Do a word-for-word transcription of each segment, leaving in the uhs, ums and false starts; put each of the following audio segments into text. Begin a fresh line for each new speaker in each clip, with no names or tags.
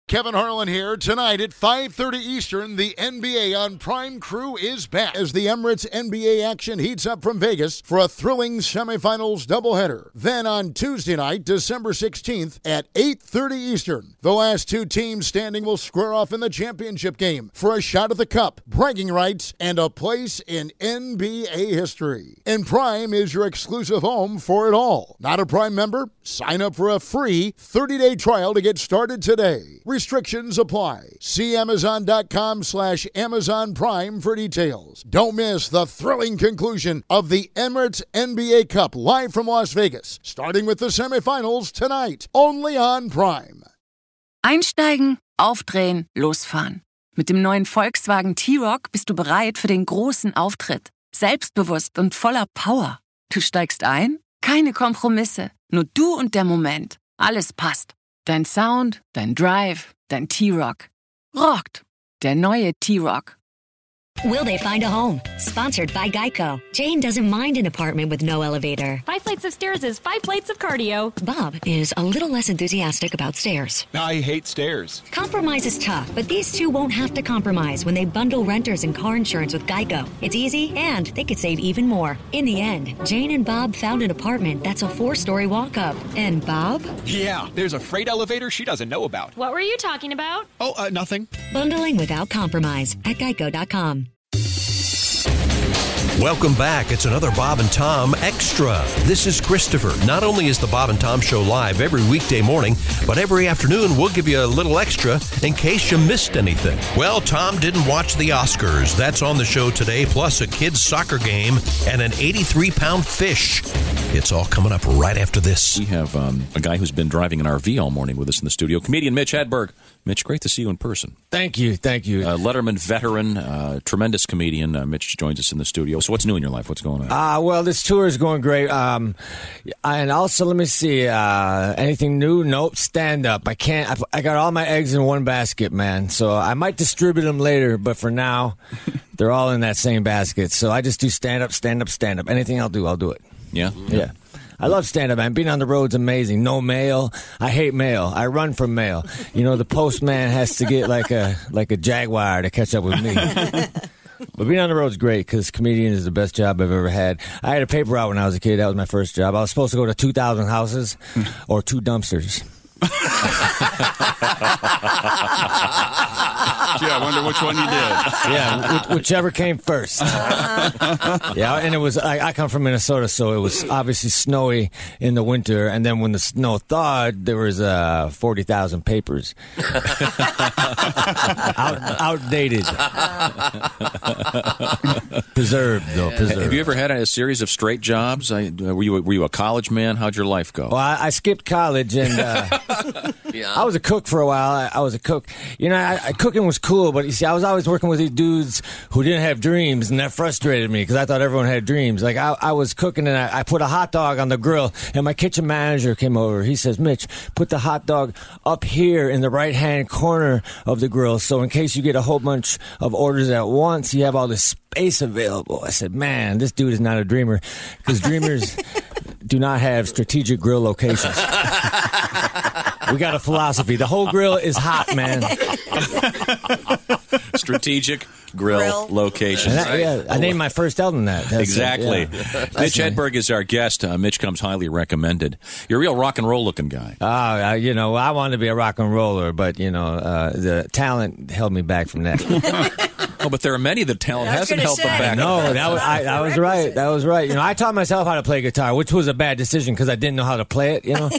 Kevin Harlan here. Tonight at five thirty Eastern, the N B A on Prime Crew is back as the Emirates N B A action heats up from Vegas for a thrilling semifinals doubleheader. Then on Tuesday night, December sixteenth at eight thirty Eastern, the last two teams standing will square off in the championship game for a shot at the cup, bragging rights, and a place in N B A history. And Prime is your exclusive home for it all. Not a Prime member? Sign up for a free thirty-day trial to get started today. Restrictions apply. See Amazon.com slash Amazon Prime for details. Don't miss the thrilling conclusion of the Emirates N B A Cup live from Las Vegas, starting with the semifinals tonight, only on Prime.
Einsteigen, aufdrehen, losfahren. Mit dem neuen Volkswagen T-Roc bist du bereit für den großen Auftritt. Selbstbewusst und voller Power. Du steigst ein? Keine Kompromisse. Nur du und der Moment. Alles passt. Dein Sound, dein Drive, dein T-Roc. Rockt. Der neue T-Roc.
Will they find a home? Sponsored by Geico. Jane doesn't mind an apartment with no elevator.
Five flights of stairs is five plates of cardio.
Bob is a little less enthusiastic about stairs.
I hate stairs.
Compromise is tough, but these two won't have to compromise when they bundle renters and car insurance with Geico. It's easy, and they could save even more. In the end, Jane and Bob found an apartment that's a four-story walk-up. And Bob?
Yeah, there's a freight elevator she doesn't know about.
What were you talking about?
Oh, uh, nothing.
Bundling without compromise at geico dot com.
Welcome back. It's another Bob and Tom Extra. This is Christopher. Not only is the Bob and Tom Show live every weekday morning, but every afternoon we'll give you a little extra in case you missed anything. Well, Tom didn't watch the Oscars. That's on the show today, plus a kid's soccer game and an eighty-three pound fish. It's all coming up right after this.
We have um, a guy who's been driving an R V all morning with us in the studio, comedian Mitch Hedberg. Mitch, great to see you in person.
Thank you, thank you.
Uh, Letterman veteran, uh, tremendous comedian. Uh, Mitch joins us in the studio. So what's new in your life? What's going on?
Ah, uh, well, this tour is going great. Um, and also, let me see, uh, anything new? Nope, stand up. I can't, I, I got all my eggs in one basket, man. So I might distribute them later, but for now, they're all in that same basket. So I just do stand up, stand up, stand up. Anything I'll do, I'll do it.
Yeah?
Yeah. I love stand-up, man. Being on the road's amazing. No mail. I hate mail. I run from mail. You know, the postman has to get like a like a Jaguar to catch up with me. But being on the road's great because comedian is the best job I've ever had. I had a paper route when I was a kid. That was my first job. I was supposed to go to two thousand houses or two dumpsters.
Gee, I wonder which one you did.
Yeah, which, whichever came first. Yeah, and it was, I, I come from Minnesota, so it was obviously snowy in the winter, and then when the snow thawed, there was uh, forty thousand papers. Out, outdated. Preserved, though, preserved.
Have you ever had a series of straight jobs? I, were, you, were you a college man? How'd your life go?
Well, I, I skipped college, and uh, yeah. I was a cook for a while. I, I was a cook. You know, I, I, cooking was cool, but you see, I was always working with these dudes who didn't have dreams, and that frustrated me because I thought everyone had dreams. Like, I, I was cooking, and I, I put a hot dog on the grill, and my kitchen manager came over. He says, Mitch, put the hot dog up here in the right-hand corner of the grill, so in case you get a whole bunch of orders at once, you have all this space available. I said, man, this dude is not a dreamer, because dreamers do not have strategic grill locations. We got a philosophy. The whole grill is hot, man.
Strategic grill, grill. location.
That, yeah, I named my first album that. That's
exactly.
It, yeah.
Mitch Hedberg is our guest. Uh, Mitch comes highly recommended. You're a real rock and roll looking guy.
Oh, uh, you know, I wanted to be a rock and roller, but, you know, uh, the talent held me back from that.
Oh, but there are many that talent hasn't held them back.
No, that was, I, that was right. That was right. You know, I taught myself how to play guitar, which was a bad decision because I didn't know how to play it, you know.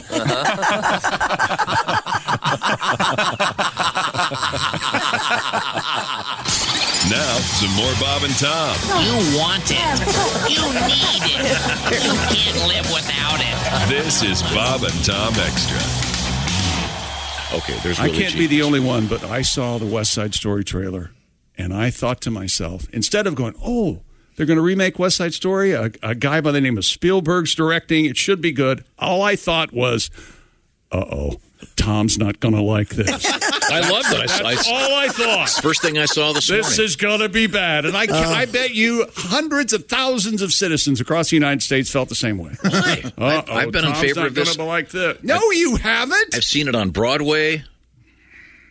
Now, some more Bob and Tom.
You want it. You need it. You can't live without it.
This is Bob and Tom Extra.
Okay, there's
I
really
can't be the only one, but I saw the West Side Story trailer, and I thought to myself, instead of going, oh, they're going to remake West Side Story, a, a guy by the name of Spielberg's directing, it should be good. All I thought was, uh-oh, Tom's not going to like this.
I loved it.
That's
I, I,
all I thought.
First thing I saw this,
this
morning.
This is going to be bad. And I, uh, I bet you hundreds of thousands of citizens across the United States felt the same way.
Really? I've, I've been
Tom's
in favor
not
of this.
Like this. No, I've, you haven't.
I've seen it on Broadway.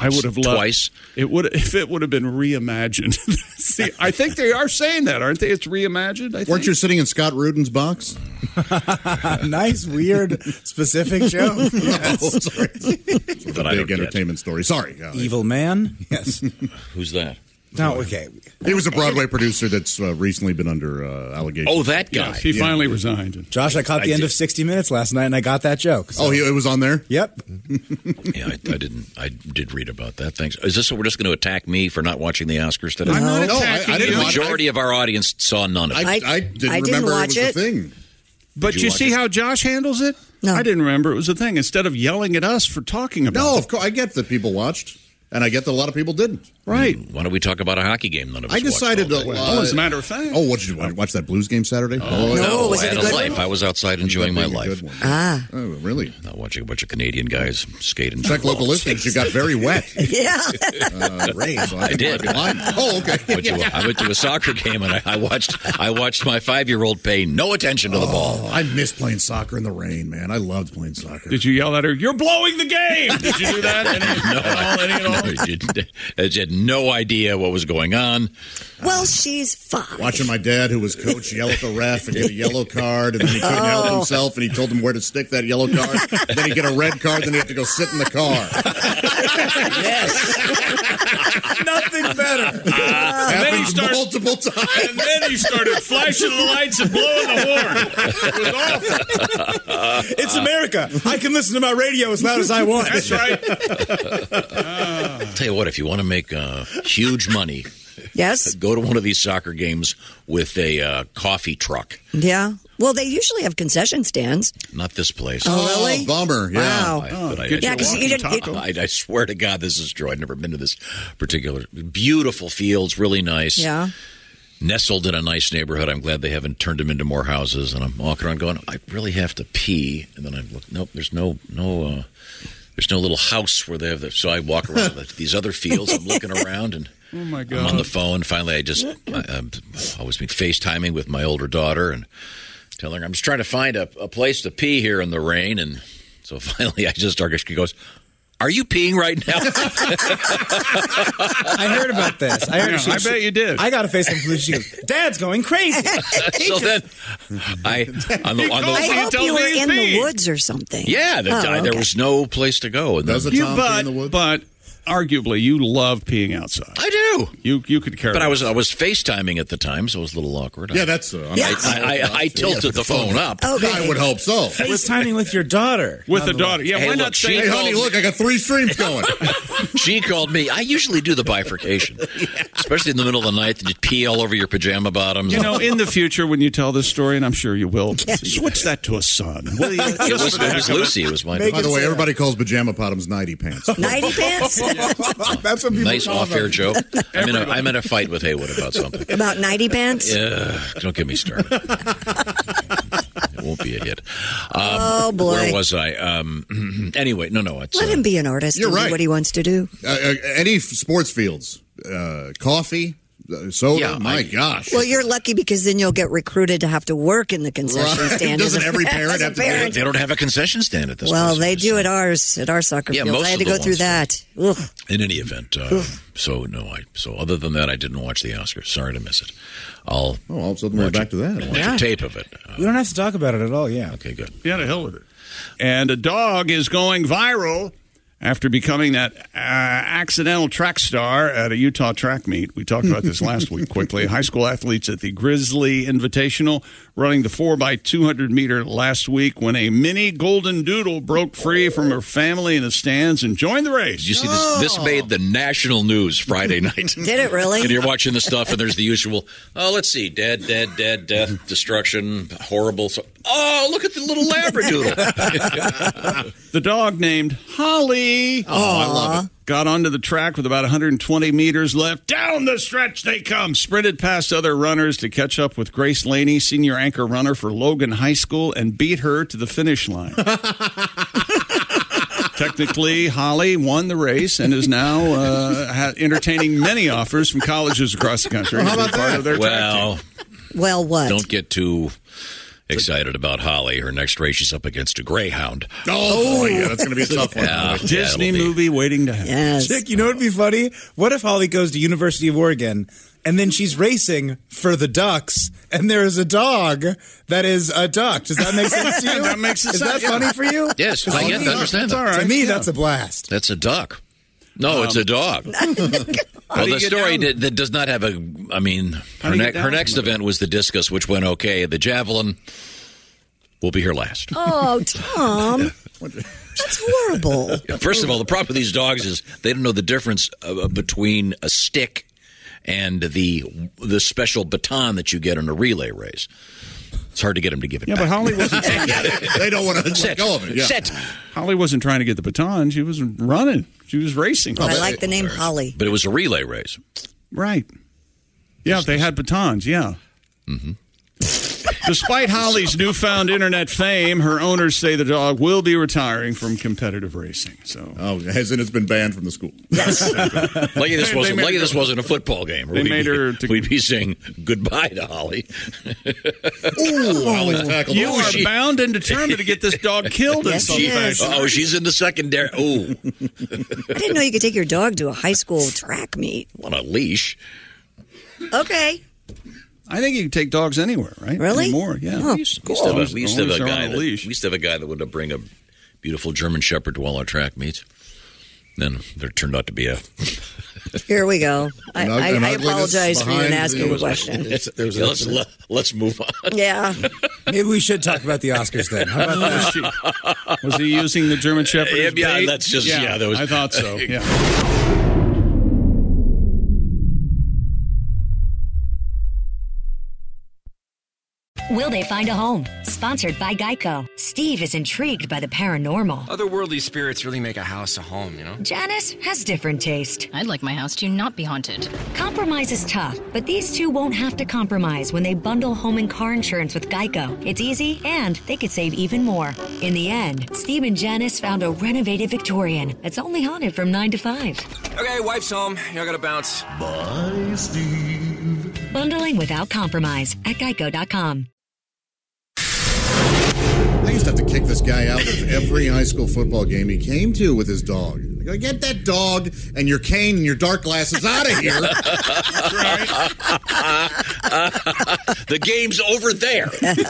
I would have loved
twice.
It would if it would have been reimagined. See, I think they are saying that, aren't they? It's reimagined. I think.
Weren't you sitting in Scott Rudin's box?
Nice, weird, specific joke. Yes.
Oh, sorry. It's a big entertainment story. Sorry. Uh,
Evil Man? Yes.
Who's that?
No, okay.
He was a Broadway producer that's uh, recently been under uh, allegation.
Oh, that guy.
Yes, he
Yeah.
finally resigned.
Josh, I caught the
I
end
did.
of sixty minutes last night, and I got that joke. so-
Oh, he, it was on there?
Yep.
Yeah, I, I didn't. I did read about that. Thanks. Is this what we're just going to attack me for not watching the Oscars today?
I'm not
No,
attacking
I- I didn't
The
you.
watch-
majority of our audience saw none of it.
I, I,
I-
didn't
I didn't
remember
watch
it was
it.
a thing.
But
Did
you,
you
see
watch it?
how Josh handles it?
No.
I didn't remember it was a thing. Instead of yelling at us for talking about
No,
it.
of course. I get that people watched, and I get that a lot of people didn't.
Right.
Why don't we talk about a hockey game? None of us
I decided
watched
to.
all day.
Well, as a matter of fact.
Oh, what did you watch? Watch that Blues game Saturday? Oh,
No,
was
I
it
had
a
a
good
life.
one?
I was outside enjoying my
That'd be a
life.
good one.
Ah.
Oh, really?
Not watching a bunch of Canadian guys skating.
Check local listings. You got very wet.
Yeah.
Uh, Ray, so I,
I
think
did.
you might be lying. Oh, okay.
I went, to a, I went to a soccer game and I, I watched. I watched my five-year-old pay no attention to the ball.
Oh, I miss playing soccer in the rain, man. I loved playing soccer.
Did you yell at her, "You're blowing the game"? Did you do that? Any,
No,
at all? Any at all?
I, didn't, I just had no idea what was going on.
Well, she's five.
Watching my dad, who was coach, yell at the ref and get a yellow card, and then he couldn't help
Oh.
himself, and he told him where to stick that yellow card. And then he get a red card, then he have to go sit in the car.
Nothing better.
Uh, and then he
Happens
started
multiple times.
And then he started flashing the lights and blowing the horn. It was awful.
It's America. I can listen to my radio as loud as I want.
That's right.
Tell you what, if you want to make uh, huge money,
Yes.
go to one of these soccer games with a uh, coffee truck.
Yeah. Well, they usually have concession stands.
Not this place.
Oh, really?
Bummer. Yeah.
Wow.
I,
Oh,
but I,
get
Yeah,
your
'cause you
walking
didn't-
taco.
I, I swear to God, this is true. I've never been to this particular. Beautiful fields, really nice.
Yeah.
Nestled in a nice neighborhood. I'm glad they haven't turned them into more houses. And I'm walking around going, I really have to pee. And then I look, nope, there's no, no, uh, there's no little house where they have the. So I walk around these other fields. I'm looking around and
Oh, my God.
I'm on the phone. Finally, I just, I, I'm, I was been FaceTiming with my older daughter and telling her, I'm just trying to find a, a place to pee here in the rain. And so finally I just started, she goes, are you peeing right now?
I heard about this. I heard.
Yeah,
she-
I bet you did.
I got a face on police. She goes, "Dad's going crazy."
So then I, on the, on the,
I hope you were
me
in the
he's
woods or something.
yeah, the,
Oh,
I, there
okay.
was no place to go. And then,
Does a
You,
Tom pee
but,
in the woods?
but arguably, you love peeing outside.
I do.
You you could care
But I
less.
was I was FaceTiming at the time, so it was a little awkward.
Yeah, that's. Uh, I'm
Yeah.
not-
I, I, I tilted the phone up.
Okay.
I would hope so.
FaceTiming with your daughter.
with the daughter. Yeah,
Hey,
why
look,
not
she-
say,
Hey, honey, look, I got three streams going.
She called me. I usually do the bifurcation, especially in the middle of the night. You pee all over your pajama bottoms.
you know, in the future when you tell this story, and I'm sure you will, switch that to a son. Will you?
it was, it was Lucy. It was my
By the way, everybody calls pajama bottoms nighty pants.
Nighty pants?
That's what people
nice
call
off-air
them.
joke. I'm in, a, I'm in a fight with Haywood about something.
About nighty pants?
Yeah, don't get me started. It won't be a hit. Um,
Oh, boy.
Where was I? Um, anyway, no, no. It's,
Let
uh,
him be an artist
You're
and
right.
do what he wants to do.
Uh, uh, any f- sports fields, uh, coffee, uh, soda.
Yeah,
my
I-
gosh.
Well, you're lucky because then you'll get recruited to have to work in the concession
Right.
stand.
Doesn't
as a-
every
as
parent
a
have to do
parent.
They don't have a concession stand at this
Well,
place.
they do at ours, at our soccer
Yeah,
fields.
most
I had to
of the
go through
ones
that. Ugh.
In any event, uh, so no, I so other than that, I didn't watch the Oscars. Sorry to miss it. I'll
Oh, all of a sudden we're
watch
back
it-
to that.
Watch
Yeah.
a tape of it. Uh,
We don't have to talk about it at all. Yeah.
okay, good.
Yeah, to hell with it. And a dog is going viral after becoming that uh, accidental track star at a Utah track meet. We talked about this last week quickly. High school athletes at the Grizzly Invitational running the four by two hundred meter last week when a mini golden doodle broke free from her family in the stands and joined the race.
Did you see this? This made the national news Friday night.
Did it really?
And you're watching the stuff, and there's the usual, oh, let's see, dead, dead, dead, death, destruction, horrible. So, oh, look at the little Labradoodle.
The dog named Holly.
Oh, I love it.
Got onto the track with about one hundred twenty meters left. Down the stretch they come. Sprinted past other runners to catch up with Grace Laney, senior anchor runner for Logan High School, and beat her to the finish line. Technically, Holly won the race and is now uh, ha- entertaining many offers from colleges across the country.
Well, how
to be
about
part
that?
of their track
Well,
team.
Well, what?
don't get too, excited about Holly. Her next race, she's up against a greyhound.
Oh, boy, yeah, that's going to be a tough one.
Yeah,
Disney
yeah, be.
movie waiting to happen.
Yes.
Chick, you know what would be funny? What if Holly goes to University of Oregon and then she's racing for the Ducks and there is a dog that is a duck? Does that make sense to you?
That makes sense.
Is that
Yeah.
funny for you?
Yes, I get to understand
To
that.
me, that's a blast.
That's a duck. No, it's a dog. Well,
do
the
you get
story
down?
did, that does not have a. I mean,
How
her,
do you
ne-
get
her
down
next
from it?
event was the discus, which went okay. The javelin will be her last.
Oh, Tom. That's horrible.
First of all, the problem with these dogs is they don't know the difference uh, between a stick and the the special baton that you get in a relay race. It's hard to get them to give it
Yeah,
back.
but Holly wasn't.
They don't want to let
Sit.
go of it. Yeah.
Sit.
Holly wasn't trying to get the baton. She was running. She was racing.
I like the name Holly.
But it was a relay race.
Right. Yeah, they had batons. Yeah.
Mm-hmm.
Despite Holly's newfound internet fame, her owners say the dog will be retiring from competitive racing. So,
oh, as in it's been banned from the school.
Yes.
Lucky this
They-
wasn't.
they
Lucky
made
this
her-
wasn't a football game.
they
We'd
made
be-
her to-
We'd be saying goodbye to Holly.
Ooh, Holly's tackled.
you
Oh,
are
she-
bound and determined to get this dog killed in
Yes,
some
she is.
fashion.
Oh, she's in the secondary. Oh,
I didn't know you could take your dog to a high school track meet.
on a leash.
Okay.
I think you can take dogs anywhere, right?
Really?
More, yeah.
Oh,
We used to have a, we used to have
As
a
long as they're
guy
on a
that, we
leash.
used to have a guy that would bring a beautiful German Shepherd to all our track meets. Then there turned out to be a.
Here we go. I,
An ug-
I,
an
I
ugliness
apologize for even
behind
asking
the-
a question.
It's- there's
Yeah,
a-
let's let, let's move on.
Yeah.
Maybe we should talk about the Oscars then. How about
Was,
that?
she- was he using the German Shepherd?
Yeah,
as
yeah,
bait?
that's just- yeah, that was-
I thought so. Yeah.
Will they find a home? Sponsored by Geico. Steve is intrigued by the paranormal.
Otherworldly spirits really make a house a home, you know?
Janice has different taste.
I'd like my house to not be haunted.
Compromise is tough, but these two won't have to compromise when they bundle home and car insurance with Geico. It's easy, and they could save even more. In the end, Steve and Janice found a renovated Victorian that's only haunted from nine to five.
Okay, wife's home. I gotta bounce.
Bye, Steve. Bundling without compromise at geico dot com.
They used to have to kick this guy out of every high school football game he came to with his dog. They go, get that dog and your cane and your dark glasses out of here.
The game's over there.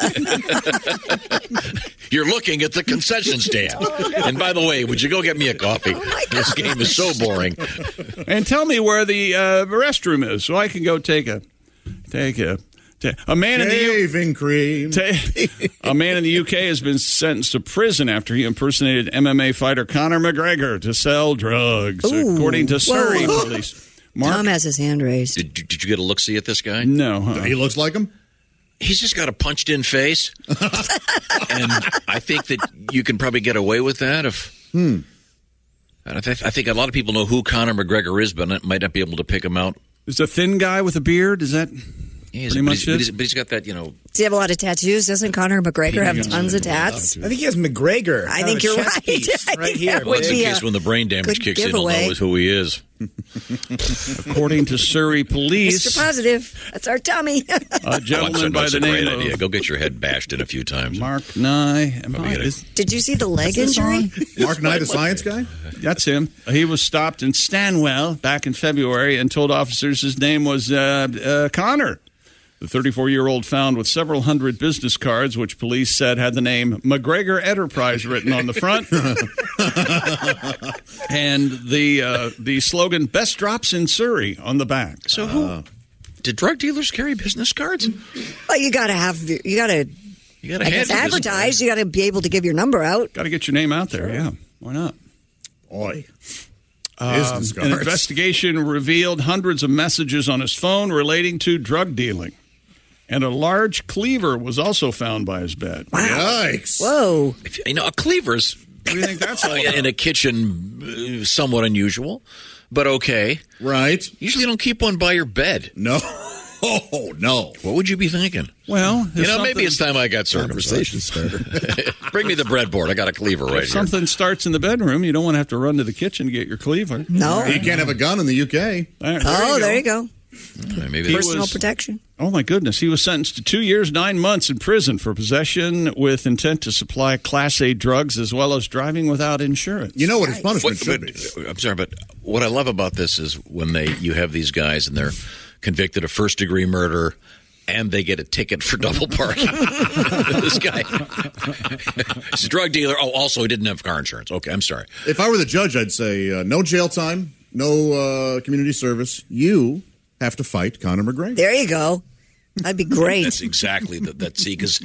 You're looking at the concession stand. And by the way, would you go get me a coffee? This game is so boring.
And tell me where the uh, restroom is so I can go take a take a. ta- A man in the U-
Shaving cream.
ta- a man in the U K has been sentenced to prison after he impersonated M M A fighter Conor McGregor to sell drugs,
Ooh.
according to Surrey
Whoa.
police. Mark,
Tom has his hand raised.
Did, did you get a look-see at this guy?
no, huh?
He looks like him.
He's just got a punched-in face. And I think that you can probably get away with that if...
Hmm.
I, th- I think a lot of people know who Conor McGregor is, but might not be able to pick him out.
Is a thin guy with a beard? Is that
He is,
pretty
but,
much
he's, but,
it?
he's, but he's got that, you know...
Does he have a lot of tattoos? Doesn't Conor McGregor have
Yeah.
tons of tats?
I think he has McGregor.
I
Kind
think
of a
you're
chess
right.
piece
I
right
think
here.
that
Well,
would
it's in
be
case
a
when the brain damage
good
kicks in,
giveaway.
he'll know who he is.
According to Surrey police,
Mister Positive. That's our tummy.
a
Oh, that's a,
gentleman by
that's
the
a great
name
idea.
of
Go get your head bashed in a few times.
Mark Nye. Am
Probably
I-
get a-
is-
Did you see the leg
this
injury?
Mark Knight, a science guy?
That's him. He was stopped in Stanwell back in February and told officers his name was uh, uh, Connor. The thirty-four-year-old found with several hundred business cards, which police said had the name McGregor Enterprise written on the front, and the uh, the slogan "Best Drops in Surrey" on the back.
So who... Did drug dealers carry business cards?
Well, you got to have, you got to,
You got to
I guess, advertise. You got to be able to give your number out.
Got to get your name out there. Yeah, why not?
Oi.
Um,
Business
an
cards.
investigation revealed hundreds of messages on his phone relating to drug dealing. And a large cleaver was also found by his bed.
Yikes.
Whoa.
If, you know, a cleaver's
What do you think that's all about?
in a kitchen uh, somewhat unusual, but okay.
Right.
Usually you don't keep one by your bed.
No. Oh, no.
What would you be thinking?
Well,
You
if
know, maybe
something-
it's time I got circumcised. Bring me the breadboard. I got a cleaver right
if
here.
something starts in the bedroom, you don't want to have to run to the kitchen to get your cleaver.
No.
You can't have a gun in the U K.
There, there
Oh,
you
there
go.
you go.
Maybe
Personal
was-
protection.
Oh, my goodness. He was sentenced to two years, nine months in prison for possession with intent to supply Class A drugs as well as driving without insurance.
You know what his punishment
What-
should
but-
be.
I'm sorry, but what I love about this is when they you have these guys and they're convicted of first degree murder and they get a ticket for double parking. This guy, he's a drug dealer. Oh, also he didn't have car insurance. Okay, I'm sorry.
If I were the judge, I'd say uh, no jail time, no uh, community service. You have to fight Conor McGregor.
There you go. That'd be great.
That's exactly that. That see, because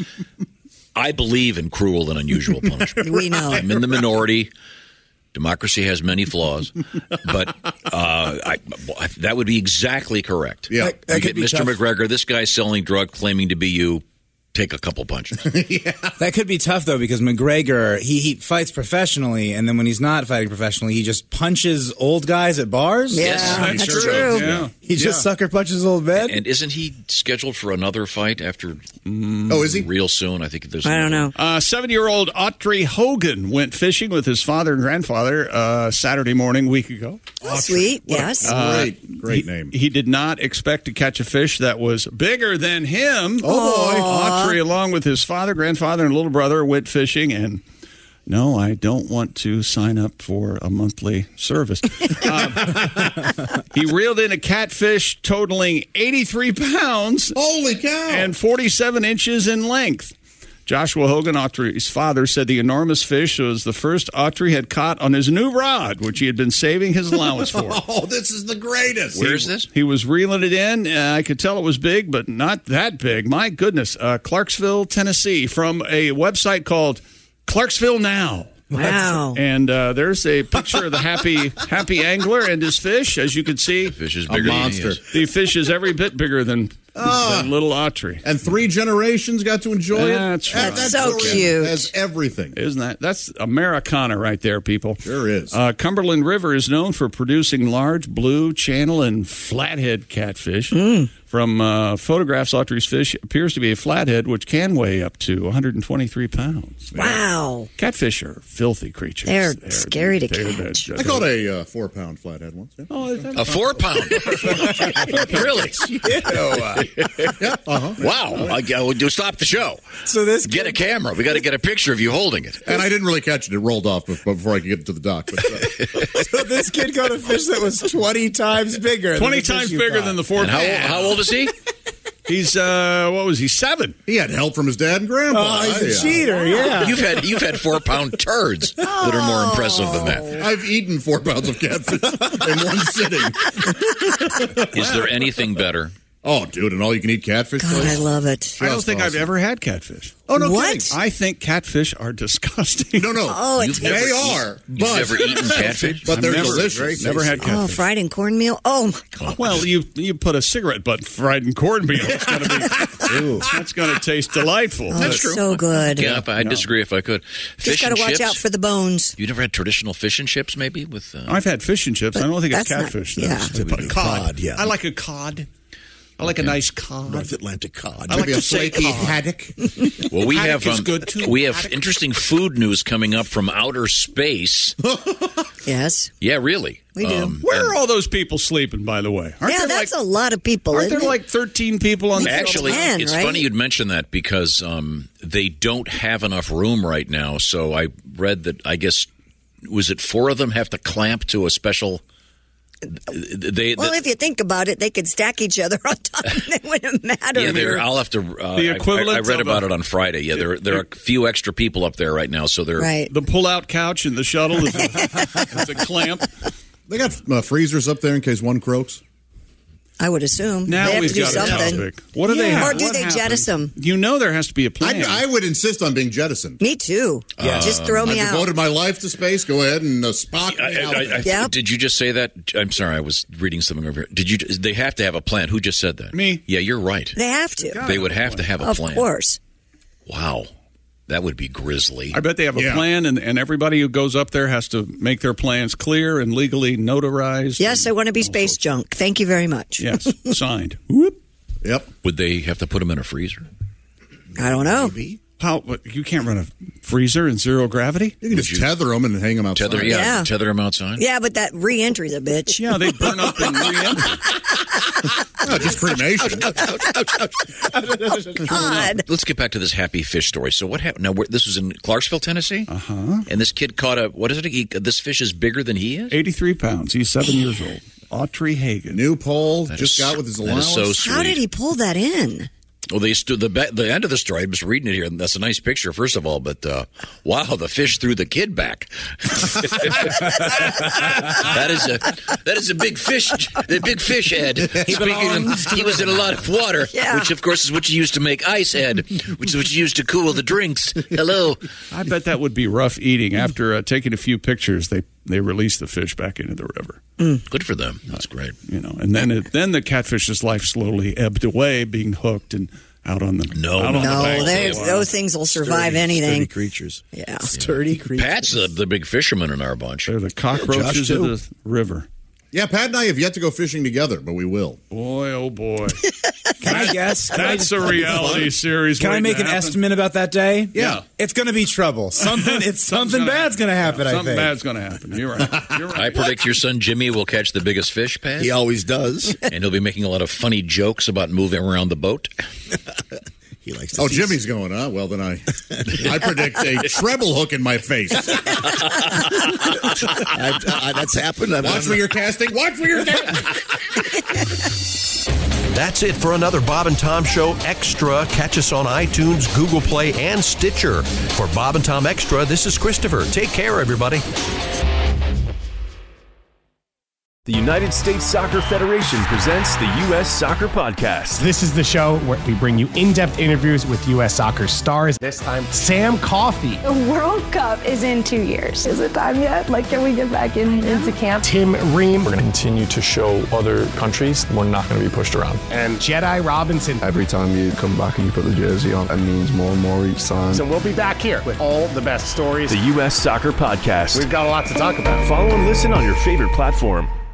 I believe in cruel and unusual punishment.
We know.
I'm in the minority. Democracy has many flaws, but uh, I, that would be exactly correct.
Yeah.
That- that
You
could
get
be
Mister
tough.
McGregor, this guy's selling drug, claiming to be you. Take a couple punches.
That could be tough, though, because McGregor, he, he fights professionally, and then when he's not fighting professionally, he just punches old guys at bars?
Yeah,
Yes,
that's
sure
true.
does, yeah.
He just
Yeah.
sucker punches old men?
And isn't he scheduled for another fight after?
Oh, is he?
Real soon. I think there's.
I don't
another-
know.
Uh, seven-year-old Autry Hogan went fishing with his father and grandfather uh, Saturday morning a week ago.
Oh, sweet. Yes.
Great, great name.
He did not expect to catch a fish that was bigger than him.
Oh, boy.
Autry, along with his father, grandfather, and little brother, went fishing, and no, I don't want to sign up for a monthly service. Um, he reeled in a catfish totaling eighty-three pounds
Holy cow.
and forty-seven inches in length. Joshua Hogan, Autry's father, said the enormous fish was the first Autry had caught on his new rod, which he had been saving his allowance for.
Oh, this is the greatest.
Where is this?
He was reeling it in. Uh, I could tell it was big, but not that big. My goodness. Uh, Clarksville, Tennessee, from a website called Clarksville Now.
Wow.
And uh, there's a picture of the happy happy angler and his fish. As you can see,
Fish is
A
bigger than he
monster.
is.
the fish is every bit bigger than,
Ah.
than little Autry.
And three generations got to enjoy it.
That's right.
That's so cute.
Has everything.
Isn't that? That's Americana right there, people.
Sure is.
Uh, Cumberland River is known for producing large blue, channel, and flathead catfish.
Mm.
From uh, photographs, Autry's fish appears to be a flathead, which can weigh up to one hundred twenty-three pounds.
Wow.
Catfish are filthy creatures.
They're scary to
they're-
catch.
they're-
I caught a uh, four-pound flathead once. Yeah.
Oh, is that
A four pound. Really?
Yeah, uh-huh.
Wow. I, I would do stop the show.
So this
Get a camera. We got to get a picture of you holding it.
And I didn't really catch it. It rolled off before before I could get to the dock. But, uh,
So this kid caught a fish that was twenty times bigger.
twenty
than the fish
times
you
bigger
caught.
than the four
And how,
pound.
how old is he?
He's, uh, what was he, seven?
he had help from his dad and grandpa.
Oh, he's a
I, uh,
cheater, yeah.
You've had you've had four pound turds that are more impressive than that.
I've eaten four pounds of catfish in one sitting.
Is there anything better?
Oh, dude, and all you can eat catfish.
God, I love it.
I don't
Just
think I've
awesome.
ever had catfish.
Oh, no
What?
kidding.
I think catfish are disgusting.
No, no.
Oh, it's
You've never
they
eat-
are.
You've
but,
never eaten catfish?
But they're
I've never,
delicious.
Never had catfish.
Oh, fried in cornmeal. Oh, my God.
Well, you you put a cigarette butt fried in cornmeal. It's going to be. Ooh, that's going to taste delightful.
Oh, it's so good.
Yeah, if I disagree if I could.
Just
Fish
got to
and
watch
chips?
out for the bones.
You never had traditional fish and chips, maybe with. Uh,
I've had fish and chips. I don't think it's
that's not-
catfish.
yeah.
That's
Typically
cod.
cod, yeah.
I like a cod. I like a nice cod.
North Atlantic cod.
I like
Maybe a
to say
flaky
cod.
haddock.
well, we
Haddock
have
is
um,
good, too.
we have
Haddock.
interesting food news coming up from outer space.
Yes,
Yeah, really.
we do.
Um,
Where are all those people sleeping, by the way? Aren't
yeah,
there
that's
like,
a lot of people.
Aren't there
isn't it?
like thirteen people on the
Actually,
ten,
it's
right?
funny you'd mention that because um, they don't have enough room right now. So I read that, I guess, was it four of them have to clamp to a special. They,
Well,
the-
if you think about it, they could stack each other on top and it wouldn't matter.
yeah, there. I'll have to. Uh,
The
I-
equivalent
I, I read
of
about
a-
it on Friday. Yeah, there there are a few extra people up there right now, so they're
Right.
The pull-out couch and the shuttle is a, is a clamp.
They got uh, freezers up there in case one croaks.
I would assume.
Now
they have
we've
to do
got a
something.
topic. What do they
Yeah.
have?
Or do
What
they
happens?
jettison?
You know there has to be a plan.
I, I would insist on being jettisoned.
Me too. Just throw me
I've
out.
devoted my life to space. Go ahead and uh, spot me
I,
out.
I, I,
Yep.
Did you just say that? I'm sorry, I was reading something over here. Did you? They have to have a plan. Who just said that?
Me.
Yeah, you're right.
They have to.
They would have to have a
Of
plan.
course.
Wow, that would be grisly.
I bet they have a
Yeah.
plan, and, and everybody who goes up there has to make their plans clear and legally notarized.
Yes, I want to be space junk. Thank you very much.
Yes, signed. Whoop.
Yep.
Would they have to put them in a freezer?
I don't know.
Maybe.
How? What, you can't run a freezer in zero gravity?
You can just tether them and hang them outside.
Tether, yeah,
Yeah.
tether them outside.
Yeah, but that re-entry's a bitch.
Yeah, they burn up and re-enter.
No, just cremation.
God.
Let's get back to this happy fish story. So what happened? Now, we're, this was in Clarksville, Tennessee?
Uh-huh.
And this kid caught a, what is it? He, this fish is bigger than he is?
eighty-three pounds. He's seven years old. Autry Hagen.
New pole,
That
just
is-
got with his
that
allowance.
is so sweet.
How did he pull that in?
Well, they stood the be- the end of the story. I'm just reading it here. And that's a nice picture, first of all. But uh, wow, the fish threw the kid back. that is a that is a big fish. The big fish, Ed. Speaking of, he was in a lot of water,
Yeah.
which of course is what you use to make ice, Ed. Which is what you use to cool the drinks. Hello.
I bet that would be rough eating. After uh, taking a few pictures, they they released the fish back into the river.
Good for them. That's great.
You know, and then it, then the catfish's life slowly ebbed away, being hooked and out on the
No,
out on the
No,
bank.
there's, those things will survive anything.
Sturdy creatures.
Yeah.
Sturdy creatures.
Pat's the, the big fisherman in our bunch.
They're the cockroaches
Josh,
of
too.
the river.
Yeah, Pat and I have yet to go fishing together, but we will.
Boy, oh boy.
Can I guess? Can I
That's
just-
a reality series.
Can I
waiting
make
to
an
happen.
estimate about that day?
Yeah.
It's going to be trouble. Something. It's something
gonna
bad's going to happen. I
Something
think.
bad's going to happen. You're right. You're right.
I predict your son Jimmy will catch the biggest fish, Pat.
He always does.
And he'll be making a lot of funny jokes about moving around the boat.
He likes to
Oh,
tease.
Jimmy's going, huh? Well, then I I predict a treble hook in my face.
I, I, that's happened. I've
Watch where you're casting. Watch where you're casting.
That's it for another Bob and Tom Show Extra. Catch us on iTunes, Google Play, and Stitcher. For Bob and Tom Extra, this is Christopher. Take care, everybody.
The United States Soccer Federation presents the U S Soccer Podcast.
This is the show where we bring you in-depth interviews with U S soccer stars. This time, Sam Coffey.
The World Cup is in two years. Is it time yet? Like, can we get back in, into camp?
Tim Ream. We're going to continue to show other countries we're not going to be pushed around. And Jedi Robinson.
Every time you come back and you put the jersey on, it means more and more each time.
So we'll be back here with all the best stories.
The U S Soccer Podcast.
We've got a lot to talk about.
Follow and listen on your favorite platform.